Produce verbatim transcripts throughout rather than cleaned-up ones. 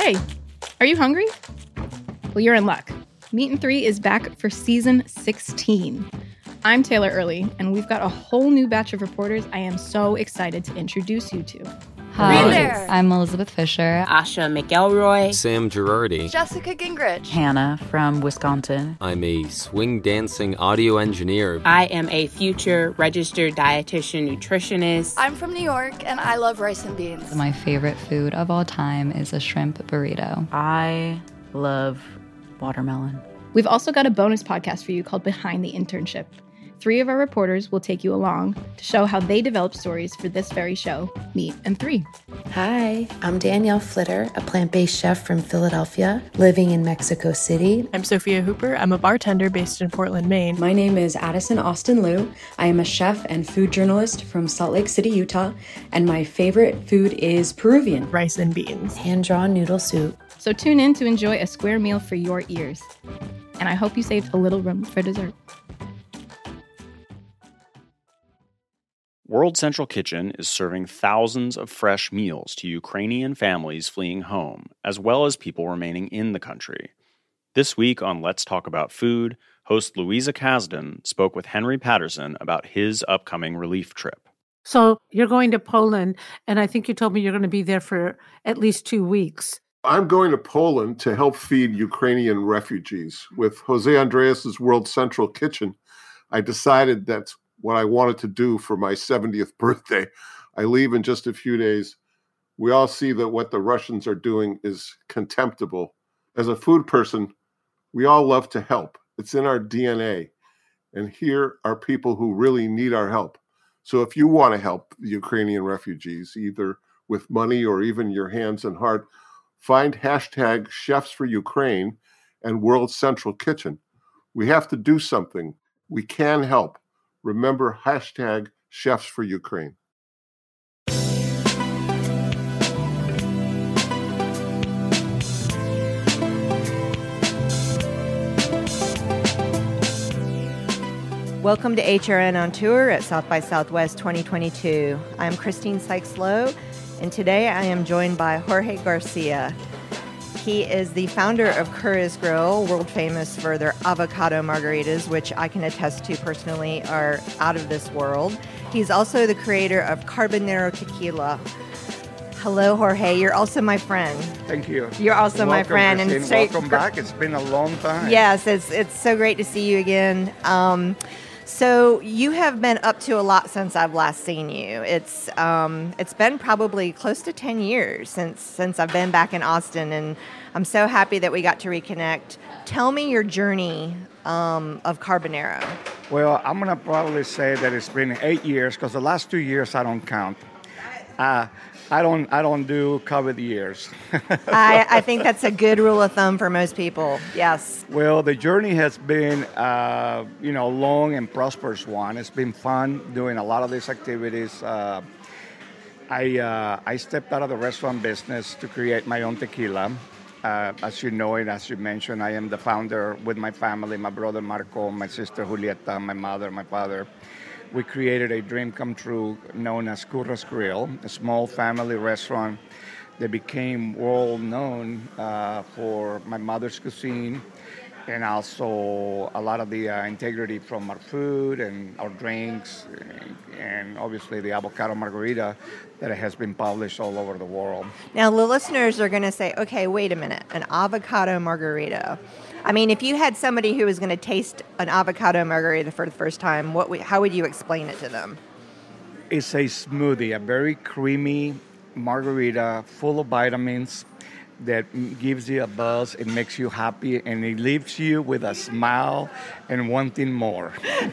Hey, are you hungry? Well, you're in luck. Meat and Three is back for season sixteen. I'm Taylor Early, and we've got a whole new batch of reporters I am so excited to introduce you to. Hi, there. I'm Elizabeth Fisher. Asha McElroy. Sam Girardi. Jessica Gingrich. Hannah from Wisconsin. I'm a swing dancing audio engineer. I am a future registered dietitian nutritionist. I'm from New York, and I love rice and beans. My favorite food of all time is a shrimp burrito. I love watermelon. We've also got a bonus podcast for you called Behind the Internship. Three of our reporters will take you along to show how they developed stories for this very show, Meat and Three. Hi, I'm Danielle Flitter, a plant-based chef from Philadelphia, living in Mexico City. I'm Sophia Hooper. I'm a bartender based in Portland, Maine. My name is Addison Austin Liu. I am a chef and food journalist from Salt Lake City, Utah, and my favorite food is Peruvian. Rice and beans. Hand-drawn noodle soup. So tune in to enjoy a square meal for your ears. And I hope you saved a little room for dessert. World Central Kitchen is serving thousands of fresh meals to Ukrainian families fleeing home, as well as people remaining in the country. This week on Let's Talk About Food, host Louisa Kasdan spoke with Henry Patterson about his upcoming relief trip. So you're going to Poland, and I think you told me you're going to be there for at least two weeks. I'm going to Poland to help feed Ukrainian refugees. With Jose Andreas' World Central Kitchen, I decided that's what I wanted to do for my seventieth birthday. I leave in just a few days. We all see that what the Russians are doing is contemptible. As a food person, we all love to help. It's in our D N A. And here are people who really need our help. So if you want to help the Ukrainian refugees, either with money or even your hands and heart, find hashtag Chefs for Ukraine and World Central Kitchen. We have to do something. We can help. Remember hashtag Chefs for Ukraine. Welcome to H R N on Tour at South by Southwest twenty twenty-two. I'm Christine Sykes-Lowe, and today I am joined by Jorge Garcia. He is the founder of Curry's Grill, world famous for their avocado margaritas, which I can attest to personally are out of this world. He's also the creator of Carbonero Tequila. Hello, Jorge. You're also my friend. Thank you. You're also welcome, my friend. Christine. And straight, welcome back. It's been a long time. Yes, it's it's so great to see you again. Um, So you have been up to a lot since I've last seen you. It's um, it's been probably close to ten years since since I've been back in Austin, and I'm so happy that we got to reconnect. Tell me your journey um, of Carbonero. Well, I'm gonna probably say that it's been eight years because the last two years I don't count. Uh, I don't I don't do COVID years. I, I think that's a good rule of thumb for most people. Yes. Well, the journey has been uh, you know long and prosperous one. It's been fun doing a lot of these activities. Uh, I uh, I stepped out of the restaurant business to create my own tequila. Uh, as you know and as you mentioned, I am the founder with my family, my brother Marco, my sister Julieta, my mother, my father. We created a dream come true known as Curry's Grill, a small family restaurant that became world known uh, for my mother's cuisine and also a lot of the uh, integrity from our food and our drinks and, and obviously the avocado margarita that has been published all over the world. Now the listeners are going to say, okay, wait a minute, an avocado margarita. I mean, if you had somebody who was going to taste an avocado margarita for the first time, what would, how would you explain it to them? It's a smoothie, a very creamy margarita full of vitamins that gives you a buzz, it makes you happy, and it leaves you with a smile and wanting more.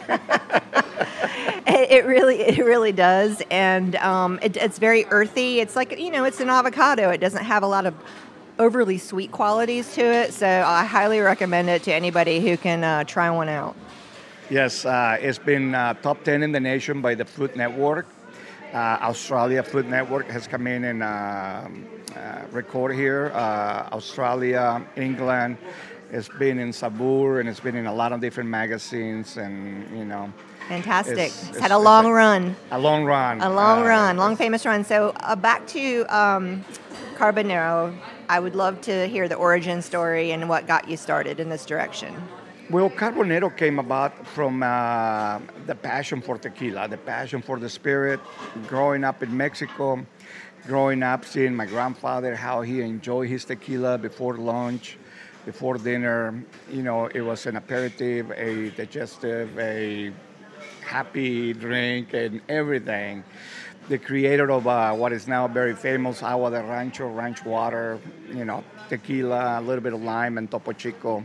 It really, it really does, and um, it, it's very earthy. It's like, you know, it's an avocado. It doesn't have a lot of overly sweet qualities to it, so I highly recommend it to anybody who can uh, try one out. Yes, uh, it's been uh, top ten in the nation by the Food Network. Uh, Australia Food Network has come in and uh, uh, record here. Uh, Australia, England, it's been in Sabur, and it's been in a lot of different magazines, and, you know. Fantastic. It's, it's, it's had a long a, run. A long run. A long uh, run, long famous run. So uh, back to um, Carbonero. I would love to hear the origin story and what got you started in this direction. Well, Carbonero came about from uh, the passion for tequila, the passion for the spirit. Growing up in Mexico, growing up seeing my grandfather, how he enjoyed his tequila before lunch, before dinner. You know, it was an aperitif, a digestive, a happy drink, and everything. The creator of uh, what is now very famous Agua de Rancho, ranch water, you know, tequila, a little bit of lime, and Topo Chico.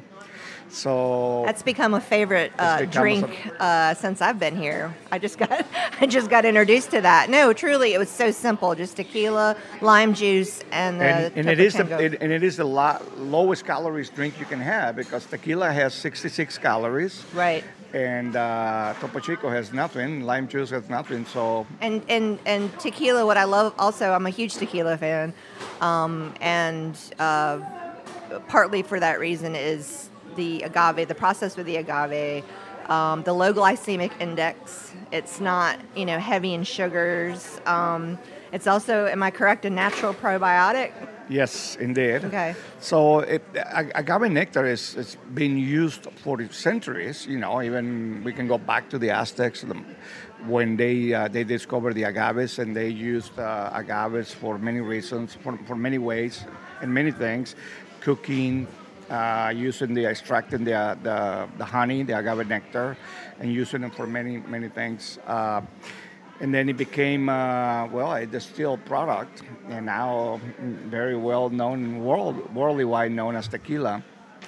So that's become a favorite uh, drink a, uh, since I've been here. I just got I just got introduced to that. No, truly, it was so simple: just tequila, lime juice, and the and, and it is the it, and it is the lo- lowest calories drink you can have because tequila has sixty-six calories. Right. And uh, Topo Chico has nothing. Lime juice has nothing. So and and and tequila. What I love also, I'm a huge tequila fan, um, and uh, partly for that reason is the agave, the process with the agave, um, the low glycemic index. It's not, you know, heavy in sugars. Um, it's also, am I correct, a natural probiotic? Yes, indeed. Okay. So it, agave nectar is it's been used for centuries. You know, even we can go back to the Aztecs when they uh, they discovered the agaves, and they used uh, agaves for many reasons, for, for many ways, and many things, cooking. Uh, using the extracting the, uh, the the honey, the agave nectar, and using it for many many things. Uh, and then it became uh, well a distilled product, and now very well known, world worldly wide known as tequila.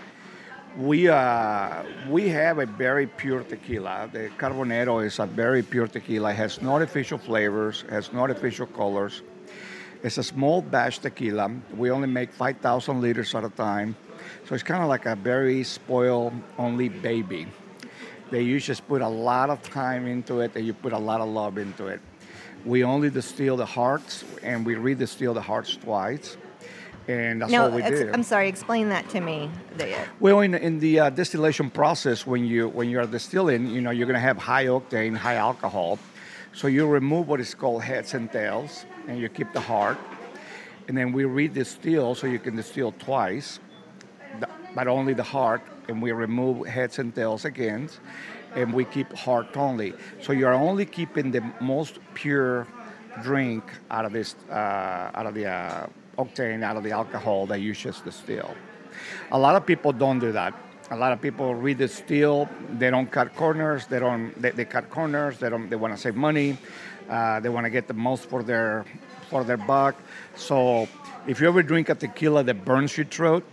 We uh, we have a very pure tequila. The Carbonero is a very pure tequila. It has no artificial flavors, has no artificial colors. It's a small batch tequila. We only make five thousand liters at a time. So it's kind of like a very spoiled only baby. They you just put a lot of time into it and you put a lot of love into it. We only distill the hearts and we re-distill the hearts twice. And that's no, all we ex- do. I'm sorry, explain that to me. Well, in, in the uh, distillation process, when you when you are distilling, you know, you're going to have high octane, high alcohol. So you remove what is called heads and tails and you keep the heart. And then we re-distill so you can distill twice. But only the heart, and we remove heads and tails again, and we keep heart only. So you're only keeping the most pure drink out of this, uh, out of the uh, octane, out of the alcohol that you just distill. A lot of people don't do that. A lot of people re-distill. They don't cut corners. They don't. They, they cut corners. They don't. They want to save money. Uh, they want to get the most for their for their buck. So if you ever drink a tequila that burns your throat,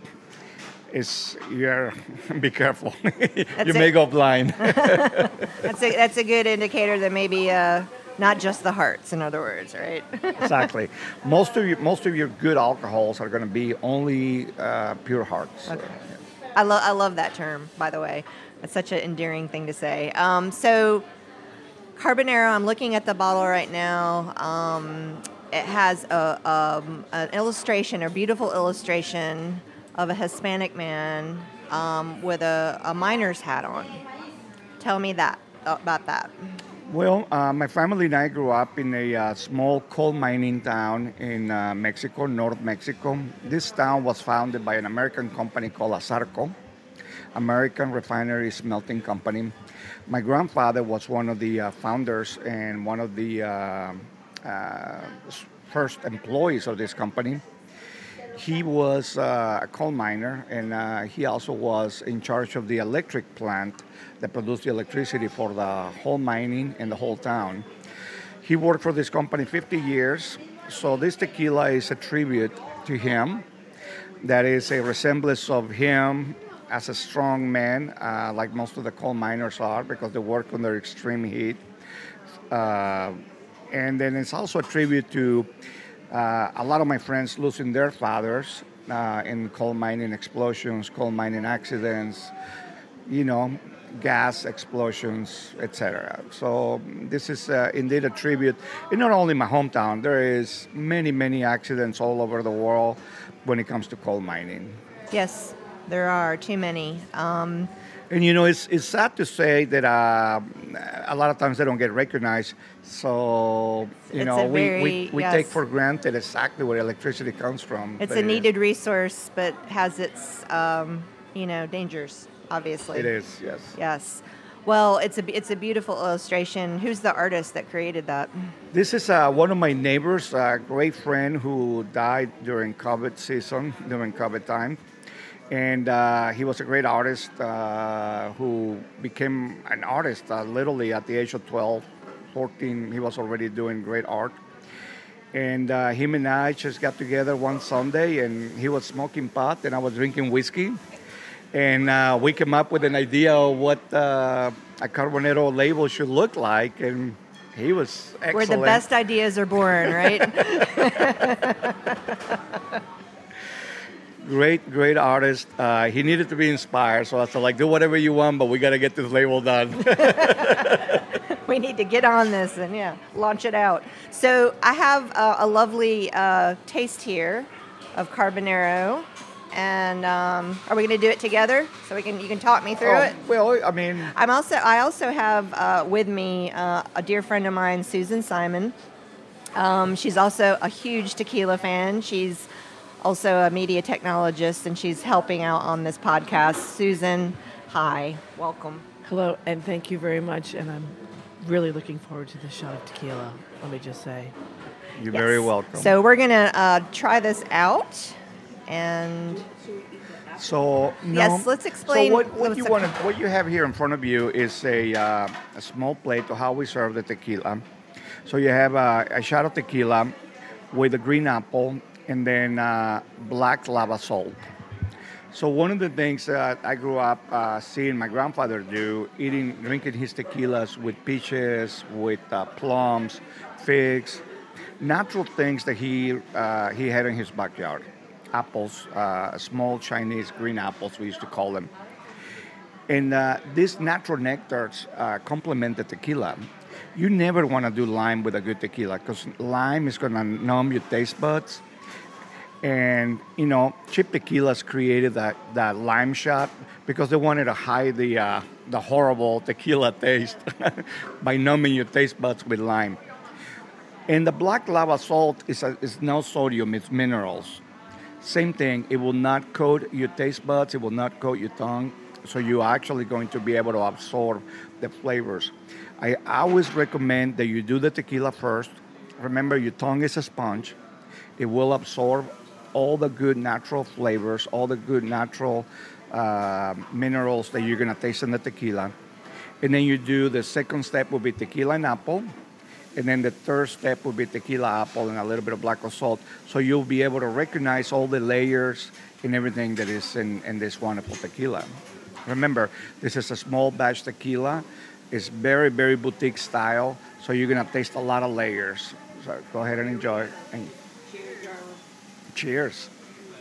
is you're be careful. you may go blind. that's a that's a good indicator that maybe uh, not just the hearts. In other words, right? Exactly. Most of you, most of your good alcohols are going to be only uh, pure hearts. Okay. Yeah. I love I love that term. By the way, that's such an endearing thing to say. Um, so, Carbonero. I'm looking at the bottle right now. Um, it has a um, an illustration, a beautiful illustration of a Hispanic man um, with a, a miner's hat on. Tell me that about that. Well, uh, my family and I grew up in a uh, small coal mining town in uh, Mexico, North Mexico. This town was founded by an American company called ASARCO, American Refinery Smelting Company. My grandfather was one of the uh, founders and one of the uh, uh, first employees of this company. He was uh, a coal miner, and uh, he also was in charge of the electric plant that produced the electricity for the whole mining and the whole town. He worked for this company fifty years, so this tequila is a tribute to him. That is a resemblance of him as a strong man, uh, like most of the coal miners are, because they work under extreme heat. Uh, and then it's also a tribute to Uh, a lot of my friends losing their fathers uh, in coal mining explosions, coal mining accidents, you know, gas explosions, et cetera. So this is uh, indeed a tribute. And not only my hometown, there is many, many accidents all over the world when it comes to coal mining. Yes, there are too many. Um, And you know, it's it's sad to say that uh, a lot of times they don't get recognized. So you It's know, a we, very- we, we yes. take for granted exactly where electricity comes from. it's But a it is- needed resource, but has its, um, you know, dangers, obviously. It is, yes. Yes. Well, it's a, it's a beautiful illustration. Who's the artist that created that? This is uh, one of my neighbors, a great friend who died during COVID season, during COVID time. And uh, he was a great artist uh, who became an artist uh, literally at the age of twelve, fourteen. He was already doing great art. And uh, him and I just got together one Sunday, and he was smoking pot, and I was drinking whiskey. And uh, we came up with an idea of what uh, a Carbonero label should look like, and he was excellent. Where the best ideas are born, right? Great, great artist. Uh, he needed to be inspired, so I said, like, do whatever you want, but we got to get this label done. We need to get on this and, yeah, launch it out. So I have a, a lovely uh, taste here of Carbonero. And um, are we going to do it together? So we can you can talk me through Oh, it. Well, I mean, I'm also I also have uh, with me uh, a dear friend of mine, Susan Simon. Um, she's also a huge tequila fan. She's also a media technologist, and she's helping out on this podcast. Susan, hi, welcome. Hello, and thank you very much. And I'm really looking forward to the shot of tequila. Let me just say, you're very welcome. So we're gonna uh, try this out. And so no, yes, let's explain. So what, what you what's want, a- what you have here in front of you is a, uh, a small plate of how we serve the tequila. So you have a, a shot of tequila with a green apple and then uh, black lava salt. So one of the things that I grew up uh, seeing my grandfather do, eating, drinking his tequilas with peaches, with uh, plums, figs, natural things that he uh, he had in his backyard. Apples, uh, small Chinese green apples, we used to call them. And uh, these natural nectars uh, complement the tequila. You never want to do lime with a good tequila because lime is going to numb your taste buds. And, you know, cheap tequilas created that, that lime shot because they wanted to hide the, uh, the horrible tequila taste by numbing your taste buds with lime. And the black lava salt is, a, is no sodium, it's minerals. Same thing, it will not coat your taste buds, it will not coat your tongue, so you're actually going to be able to absorb the flavors. I always recommend that you do the tequila first. Remember, your tongue is a sponge. It will absorb all the good natural flavors, all the good natural uh, minerals that you're going to taste in the tequila. And then you do the second step will be tequila and apple. And then the third step will be tequila, apple, and a little bit of black salt. So you'll be able to recognize all the layers and everything that is in, in this wonderful tequila. Remember, this is a small batch tequila. It's very, very boutique style. So you're going to taste a lot of layers. So go ahead and enjoy. And cheers.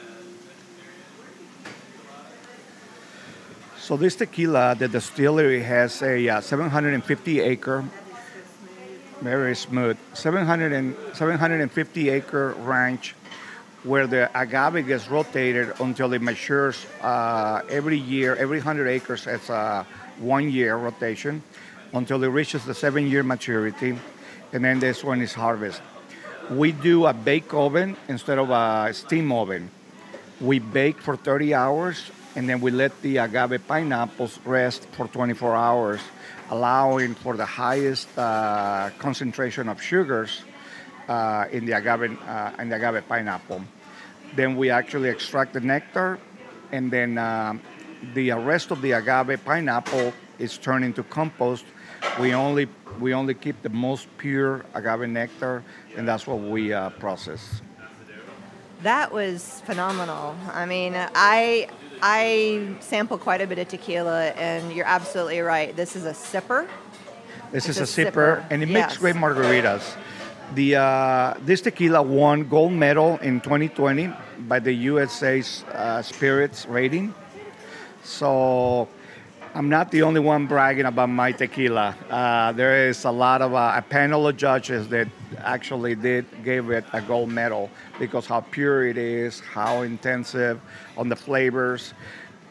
So this tequila, the distillery has a uh, seven hundred fifty acre very smooth. seven hundred, seven hundred fifty acre ranch where the agave gets rotated until it matures uh, every year. Every one hundred acres has a one year rotation until it reaches the seven year maturity. And then this one is harvest. We do a bake oven instead of a steam oven. We bake for thirty hours and then we let the agave pineapples rest for twenty-four hours. Allowing for the highest uh, concentration of sugars uh, in the agave uh, in the agave pineapple. Then we actually extract the nectar, and then uh, the rest of the agave pineapple is turned into compost. We only we only keep the most pure agave nectar, and that's what we uh, process. That was phenomenal. I mean, I I sample quite a bit of tequila, and you're absolutely right. This is a sipper. This It's is a, a sipper, sipper. and it Yes. makes great margaritas. The uh, this tequila won gold medal in twenty twenty by the U S A's uh, Spirits rating. So I'm not the only one bragging about my tequila. Uh, there is a lot of uh, a panel of judges that actually did gave it a gold medal because how pure it is, how intensive on the flavors.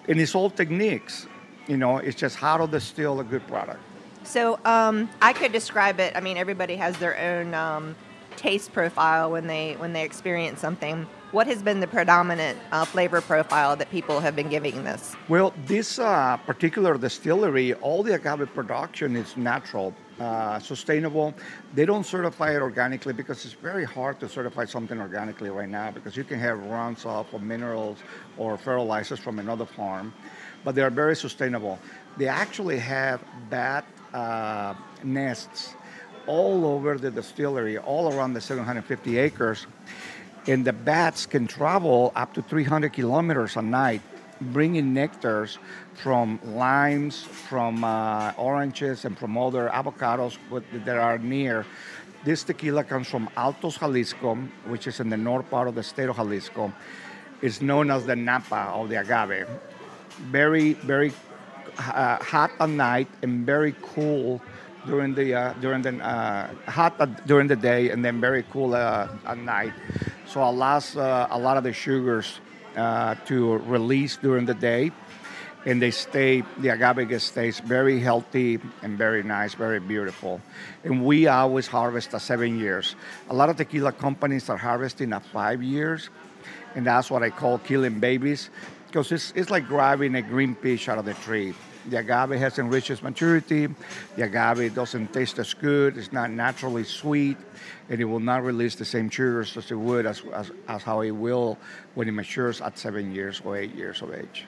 And it's all techniques. You know, it's just how to distill a good product. So um, I could describe it. I mean, everybody has their own um, taste profile when they when they experience something. What has been the predominant uh, flavor profile that people have been giving this? Well, this uh, particular distillery, all the agave production is natural, uh, sustainable. They don't certify it organically because it's very hard to certify something organically right now because you can have runs off of minerals or fertilizers from another farm, but they are very sustainable. They actually have bat uh, nests all over the distillery, all around the seven hundred fifty acres. And the bats can travel up to three hundred kilometers a night, bringing nectars from limes, from uh, oranges, and from other avocados that are near. This tequila comes from Altos, Jalisco, which is in the north part of the state of Jalisco. It's known as the Napa of the agave. Very, very uh, hot at night and very cool during the uh, during the uh, hot at, during the day and then very cool uh, at night. So allows uh, a lot of the sugars uh, to release during the day, and they stay. The agave stays very healthy and very nice, very beautiful. And we always harvest at seven years. A lot of tequila companies are harvesting at five years, and that's what I call killing babies, because it's it's like grabbing a green peach out of the tree. The agave hasn't reached its maturity. The agave doesn't taste as good. It's not naturally sweet, and it will not release the same sugars as it would as, as, as how it will when it matures at seven years or eight years of age.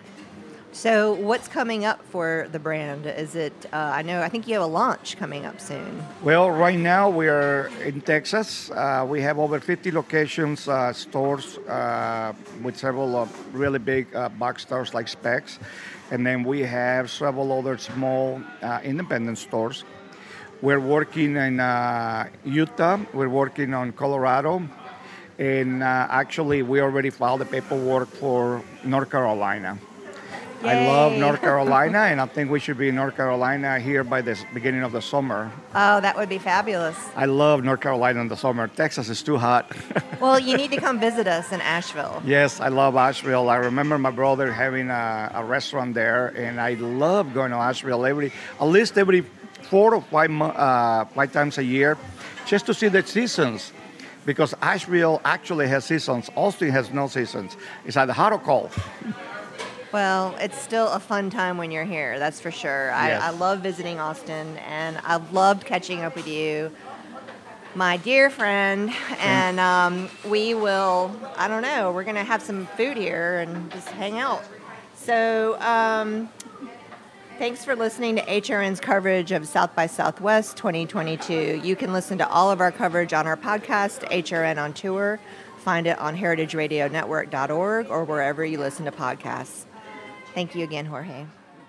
So what's coming up for the brand? Is it, uh, I know, I think you have a launch coming up soon. Well, right now we are in Texas. Uh, we have over fifty locations, uh, stores uh, with several uh, really big uh, box stores like Specs. And then we have several other small uh, independent stores. We're working in uh, Utah. We're working on Colorado. And uh, actually, we already filed the paperwork for North Carolina. Yay. I love North Carolina, and I think we should be in North Carolina here by the beginning of the summer. Oh, that would be fabulous. I love North Carolina in the summer. Texas is too hot. Well, you need to come visit us in Asheville. Yes, I love Asheville. I remember my brother having a, a restaurant there, and I love going to Asheville every, at least every four or five, uh, five times a year, just to see the seasons. Because Asheville actually has seasons. Austin has no seasons. It's either hot or cold. Well, it's still a fun time when you're here, that's for sure. Yes. I, I love visiting Austin, and I've loved catching up with you, my dear friend. And um, we will, I don't know, we're going to have some food here and just hang out. So um, thanks for listening to H R N's coverage of South by Southwest twenty twenty-two. You can listen to all of our coverage on our podcast, H R N on Tour. Find it on heritage radio network dot org or wherever you listen to podcasts. Thank you again, Jorge.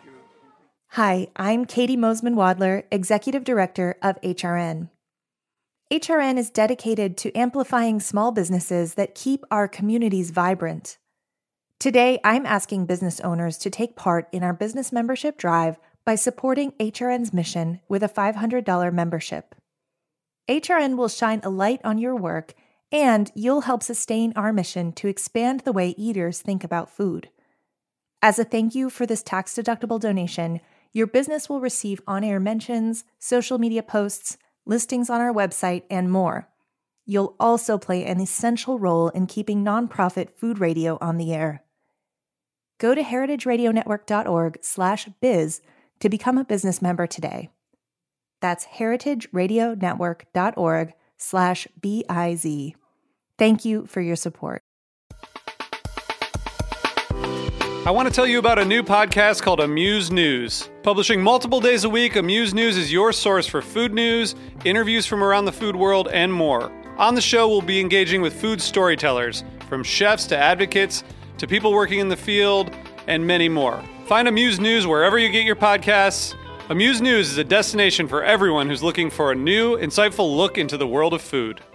Hi, I'm Katie Mosman-Wadler, Executive Director of H R N. H R N is dedicated to amplifying small businesses that keep our communities vibrant. Today, I'm asking business owners to take part in our business membership drive by supporting H R N's mission with a five hundred dollars membership. H R N will shine a light on your work, and you'll help sustain our mission to expand the way eaters think about food. As a thank you for this tax-deductible donation, your business will receive on-air mentions, social media posts, listings on our website, and more. You'll also play an essential role in keeping nonprofit food radio on the air. Go to heritage radio network dot org slash biz to become a business member today. That's heritage radio network dot org slash B I Z. Thank you for your support. I want to tell you about a new podcast called Amuse News. Publishing multiple days a week, Amuse News is your source for food news, interviews from around the food world, and more. On the show, we'll be engaging with food storytellers, from chefs to advocates to people working in the field, and many more. Find Amuse News wherever you get your podcasts. Amuse News is a destination for everyone who's looking for a new, insightful look into the world of food.